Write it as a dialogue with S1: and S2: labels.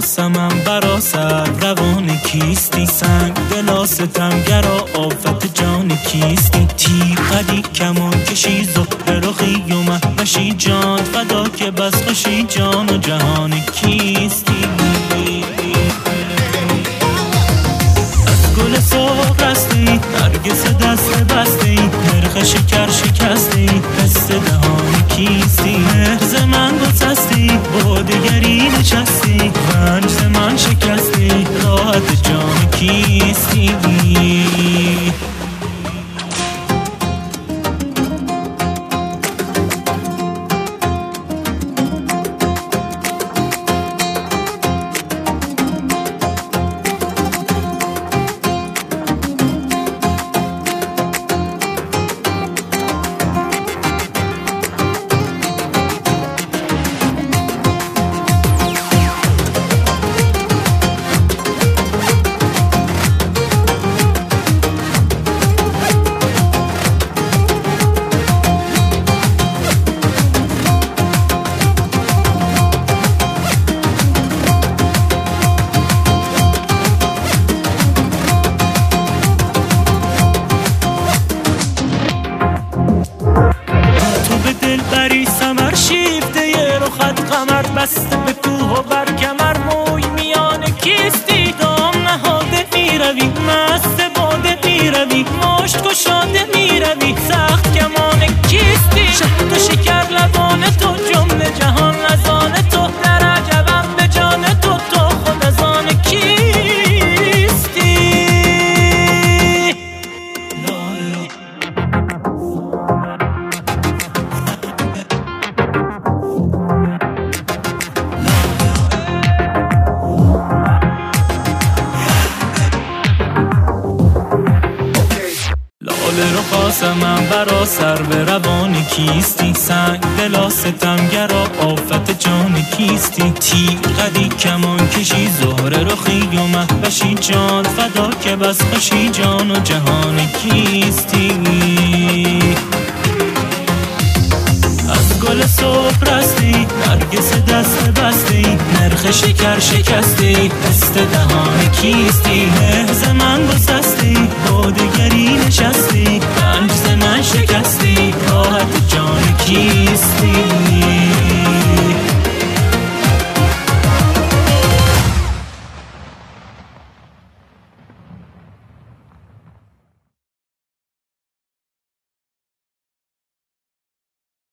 S1: قاسمم برا سر روان کیستی؟ سنگ دلا ستمگرا آفت جان کیستی؟ تیر قدی کمان کشی زهره رخی و مهوشی جان فدا که بس خوشی جان و جهان کیستی؟ از گل سرخ رستی نرگس دست بستی نرخ شکر شکستی دست دهان کیستی؟ مهز من گسستی با دگری نشستی رنج ز من شکستی راحت جان کیستی؟ دلبری سمر شیفته یه رخت قمر بسته به کوه و بر کمر موی میان کیستی؟ دام نهاده میروی مست باده میروی مشت گشاده میروی سخت کمان کیستی؟ شهد و شکر لبان تو جمله جهان از آن تو در عجبم به جان تو تو خود از آن کیستی؟ لاله رو قاسمم برا سر به روان کیستی؟ سنگ دلا ستمگرا آفت جان کیستی؟ تیر قدی کمان کشی زهره رخی و مهوشی جان فدا که بس خوشی جان و جهان کیستی؟ از گل صبح رستی نرگس دست بستی نرخ شکر شکستی دست دهان کیستی؟ مهز من گسستی